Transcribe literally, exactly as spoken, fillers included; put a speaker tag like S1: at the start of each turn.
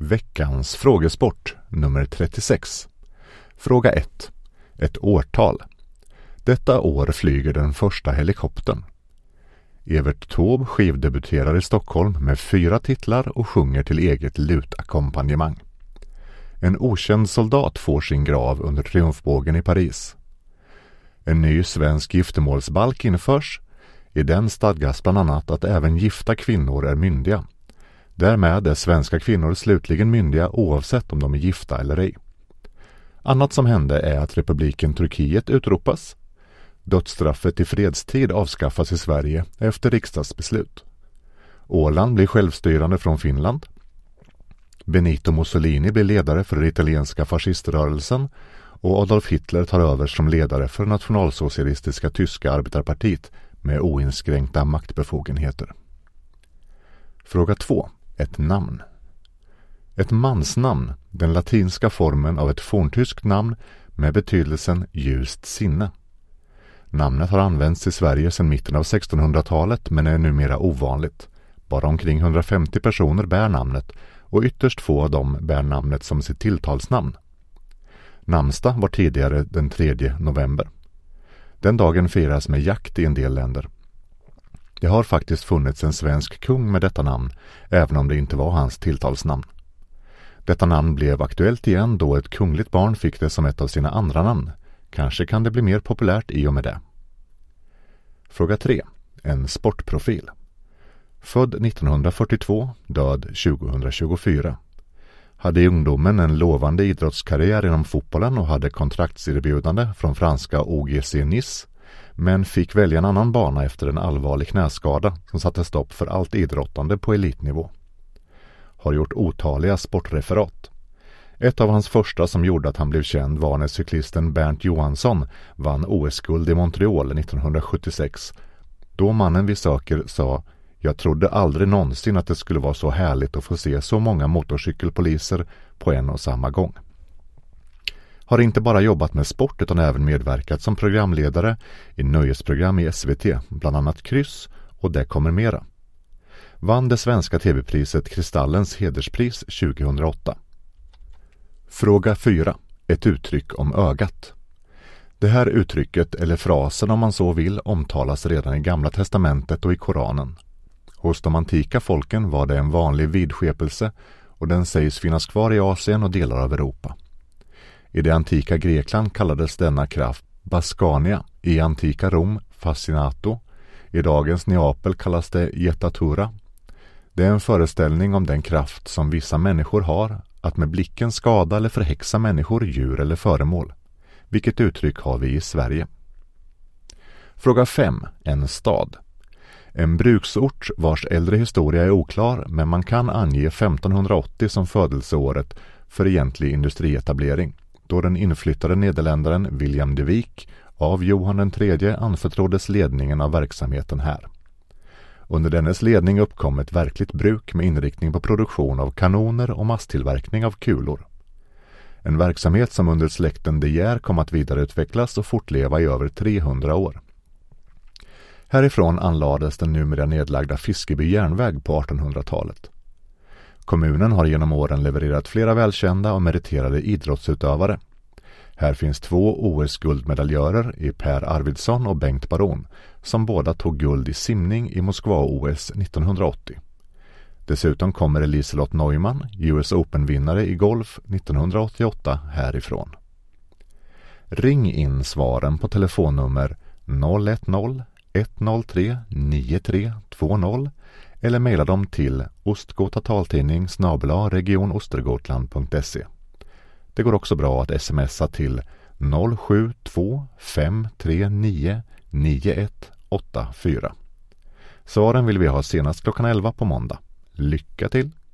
S1: Veckans frågesport nummer trettiosex. Fråga ett. Ett årtal. Detta år flyger den första helikoptern. Evert Taube skivdebuterar i Stockholm med fyra titlar och sjunger till eget lutakkompanjemang. En okänd soldat får sin grav under triumfbågen i Paris. En ny svensk giftermålsbalk införs. I den stadgas bland annat att även gifta kvinnor är myndiga. Därmed är svenska kvinnor slutligen myndiga oavsett om de är gifta eller ej. Annat som hände är att republiken Turkiet utropas. Dödsstraffet i fredstid avskaffas i Sverige efter riksdagsbeslut. Åland blir självstyrande från Finland. Benito Mussolini blir ledare för den italienska fasciströrelsen och Adolf Hitler tar över som ledare för nationalsocialistiska tyska arbetarpartiet med oinskränkta maktbefogenheter. Fråga två. Ett namn. Ett mansnamn, den latinska formen av ett forntyskt namn med betydelsen ljust sinne. Namnet har använts i Sverige sedan mitten av sextonhundratalet men är numera ovanligt. Bara omkring hundrafemtio personer bär namnet och ytterst få av dem bär namnet som sitt tilltalsnamn. Namnsdag var tidigare den tredje november. Den dagen firas med jakt i en del länder. Det har faktiskt funnits en svensk kung med detta namn, även om det inte var hans tilltalsnamn. Detta namn blev aktuellt igen då ett kungligt barn fick det som ett av sina andra namn. Kanske kan det bli mer populärt i och med det. Fråga tre. En sportprofil. Född nittonhundrafyrtiotvå, död tjugohundratjugofyra. Hade i ungdomen en lovande idrottskarriär inom fotbollen och hade kontraktserbjudande från franska O G C Nice, men fick välja en annan bana efter en allvarlig knäskada som satte stopp för allt idrottande på elitnivå. Har gjort otaliga sportreferat. Ett av hans första som gjorde att han blev känd var när cyklisten Bernt Johansson vann O S-guld i Montreal nittonhundrasjuttiosex. Då mannen vi söker sa: "Jag trodde aldrig någonsin att det skulle vara så härligt att få se så många motorcykelpoliser på en och samma gång." Har inte bara jobbat med sport utan även medverkat som programledare i nöjesprogram i S V T, bland annat Kryss och Det kommer mera. Vann det svenska tv-priset Kristallens hederspris tjugohundraåtta. Fråga fyra. Ett uttryck om ögat. Det här uttrycket, eller frasen om man så vill, omtalas redan i Gamla testamentet och i Koranen. Hos de antika folken var det en vanlig vidskepelse och den sägs finnas kvar i Asien och delar av Europa. I det antika Grekland kallades denna kraft Baskania, i antika Rom Fascinato, i dagens Neapel kallas det Jetatura. Det är en föreställning om den kraft som vissa människor har att med blicken skada eller förhäxa människor, djur eller föremål. Vilket uttryck har vi i Sverige? Fråga fem. En stad. En bruksort vars äldre historia är oklar, men man kan ange femtonhundraåttio som födelseåret för egentlig industrietablering, då den inflyttade nederländaren William de Wiek av Johan den tredje anförtroddes ledningen av verksamheten här. Under dennes ledning uppkom ett verkligt bruk med inriktning på produktion av kanoner och masstillverkning av kulor. En verksamhet som under släkten De Geer kom att vidareutvecklas och fortleva i över trehundra år. Härifrån anlades den numera nedlagda Fiskeby järnväg på artonhundratalet. Kommunen har genom åren levererat flera välkända och meriterade idrottsutövare. Här finns två O S-guldmedaljörer i Per Arvidsson och Bengt Baron, som båda tog guld i simning i Moskva-O S nittonhundraåttio. Dessutom kommer Liselott Neumann, U S Open-vinnare i golf nittonhundraåttioåtta, härifrån. Ring in svaren på telefonnummer noll ett noll ett noll tre nio tre två noll eller mejla dem till ostgotataltidning snabel-a regionostergotland punkt se. Det går också bra att smsa till noll sju två fem tre nio nio ett åtta fyra. Svaren vill vi ha senast klockan elva på måndag. Lycka till!